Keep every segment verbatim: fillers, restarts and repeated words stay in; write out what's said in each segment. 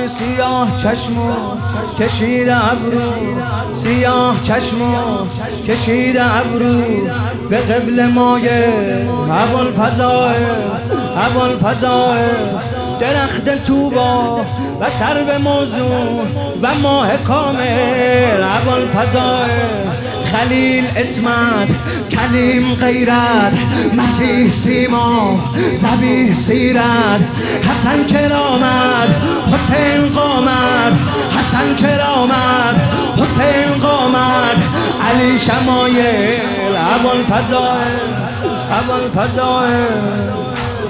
سیاه چشمو کشید ابرو، سیاه چشمو کشید ابرو به قبل مایه ابوالفضائل، ابوالفضائل درخت توبا و سر به موضوع و ماه کامل، ابوالفضائل خلیل اسمت، کلیم غیرت، مسیح سیما، ذبیح سیرت، حسن کرامت، حسین قامت، حسن کرامت، حسین قامت، علی شمایل، ابوالفضائل، ابوالفضائل.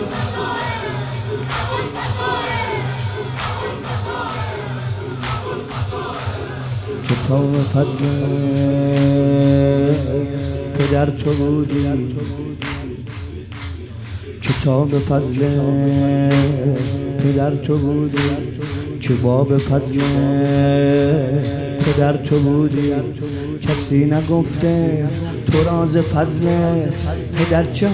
کتاب فضل پدر تو بودی، کتاب فضل پدر تو بودی، که باب فضل پدر تو بودی، کسی نگفته تو راز فضل پدر چه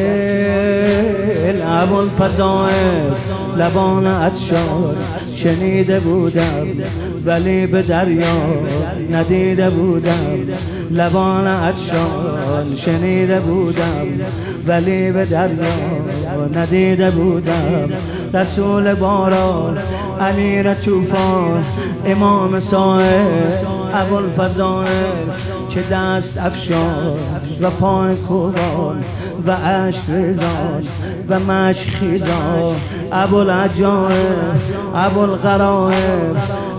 حاصل، ابوالفضائل لبان عطشان شنیده بودم ولی به دریا ندیده بودم، لبان عطشان شنیده بودم ولی به دریا ندیده بودم، رسول باران، امیر طوفان، امام صاحب، ابوالفضائل که دست افشان و پای کوبان و عشق ریزان و مشک خیزان، ابوالعجائب، ابوالغرائب،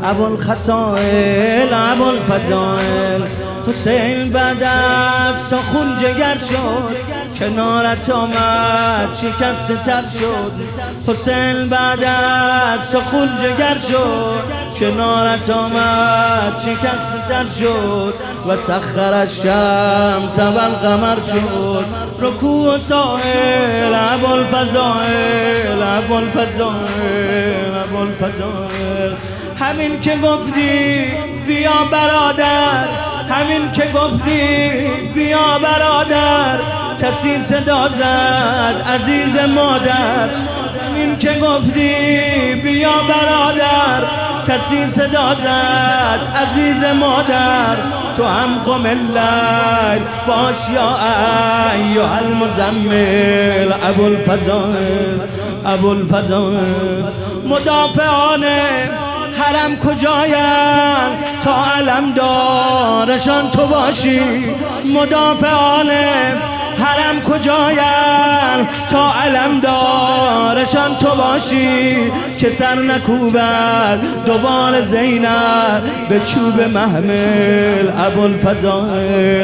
ابوالخصائل، ابوالفضائل. حسین بعد از تو خون جگر شد، کنارت آمد شکست تر شد، حسین بعد از تو خون جگر شد، کنارت آمد شکست تر شد، و سخر الشمس و القمر شد، رکوع سائل، ابوالفضائل، ابوالفضائل، ابوالفضائل. همین که گفتی بیا برادر، همین که گفتی بیا برادر، کسی صدا زد عزیز مادر، همین که گفتی بیا برادر، کسی صدا زد عزیز مادر، تو هم قم اللیل باش یا ایها المزمل، ابوالفضائل، ابوالفضائل. مدافعان حرم کجایند تا علم دارشان تو باشی، مدافعان حرم کجایند تا علم دارشان تو باشی، که سر نکوبد دوباره زینب به چوب محمل، ابوالفضائل،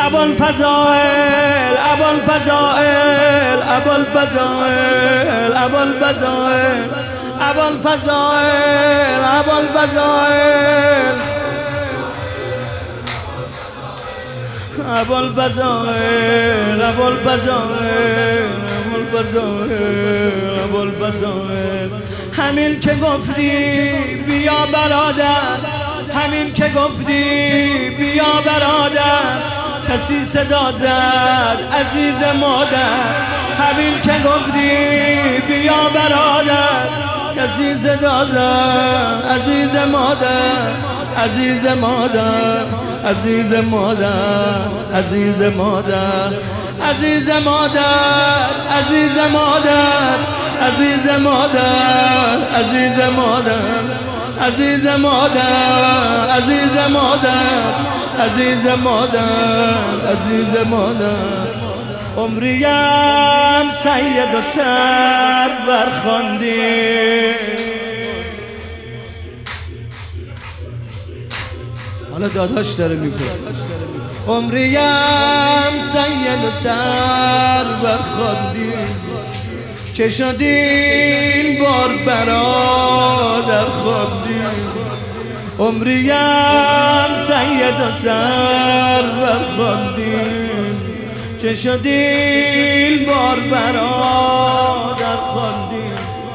ابوالفضائل، ابوالفضائل، ابوالفضائل، ابوالفضائل، ابوالفضائل، ابوالفضائل، ابوالفضائل، ابوالفضائل، ابوالفضائل، ابوالفضائل. همین که گفتی بیا برادر، همین که گفتی بیا برادر، کسی صدا زد عزیز مادر، همین که گفتی بیا برادر، کسی صدا زد عزیز مادر، عزیز مادر، عزیز مادر، عزیز مادر، عزیز مادر، عزیز مادر، عزیز مادر، عزیز مادر، عزیز مادر، عزیز مادر، عزیز مادر، عزیز مادر. عمریم سید و سرور خواندی، حالا داداش داره میپرسه، عمریم سید و سرور خواندی، چه شدین بار برادر خواندی، عمریم سید و سرور خواندی، چه شدین بار برادر خواندی،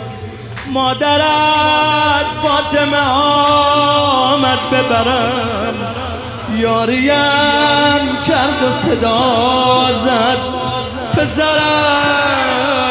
مادرت فاطمه آمد ببرم، یاریم کرد و صدا زد پسرم،